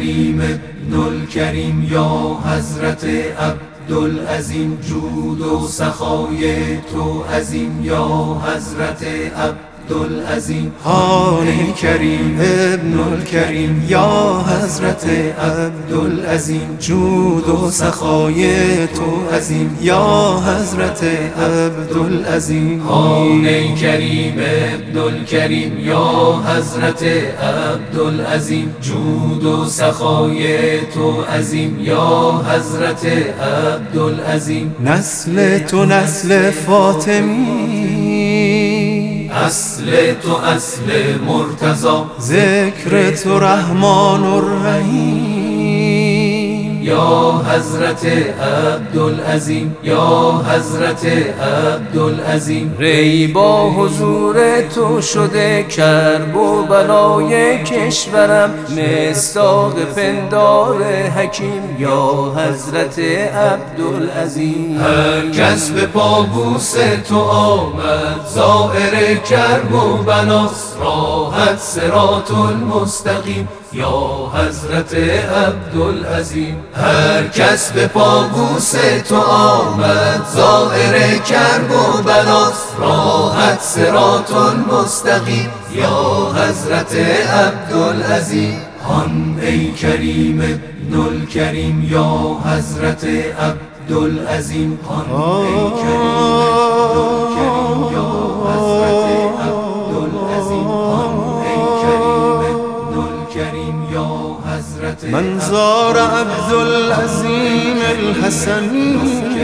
کریم ابن الکریم یا حضرت عبدالعظیم، جود و سخای تو عظیم یا حضرت عبدالعظیم. هان کریم ابن الکریم یا حضرت عبدالعظیم، جود و سخای تو عظیم یا حضرت عبدالعظیم. هان کریم ابن الکریم یا حضرت عبدالعظیم، جود و سخای تو عظیم یا حضرت عبدالعظیم. نسل تو نسل فاطمی، اصل تو اصل مرتضی، ذکر تو رحمان الرحیم یا حضرت عبدالعظیم یا حضرت عبدالعظیم. ری با حضور تو شده کرب و بلای کشورم، مصداق پندار حکیم یا حضرت عبدالعظیم. هر کس به پابوس تو آمد زائر کرب و بناست، راحت صراط المستقیم یا حضرت عبدالعظیم. هر کس به پابوس تو آمد زائر کرب و بناست، راحت صراط المستقیم یا حضرت عبدالعظیم. هان ای کریم ابن الکریم یا حضرت عبدالعظیم، هان ای کریم ابن الکریم یا حضرت عبدالعظیم، هان ای کریم ابن الکریم یا حضرت. من زار عبدالعظیم الحسنی،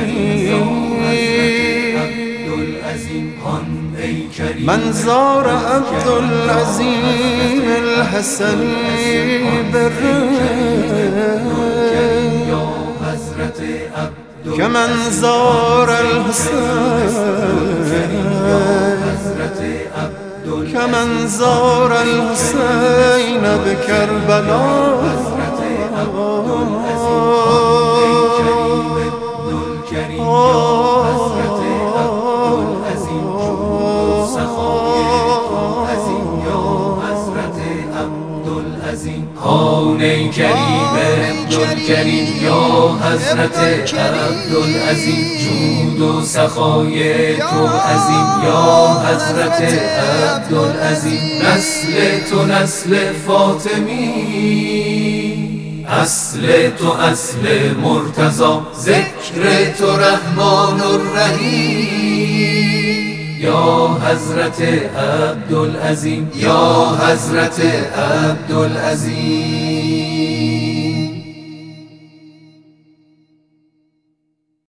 من زار عبدالعظیم الحسنی كمن زار الحسين، كمن زار الحسين بكربلاء. هان ای کریم ابن الکریم یا حضرت عبدالعظیم، جود و سخای تو عظیم یا حضرت عبدالعظیم. نسل تو نسل فاطمی، اصل تو اصل مرتضی، ذکر تو رحمان الرحیم یا حضرت عبدالعظیم یا حضرت عبدالعظیم.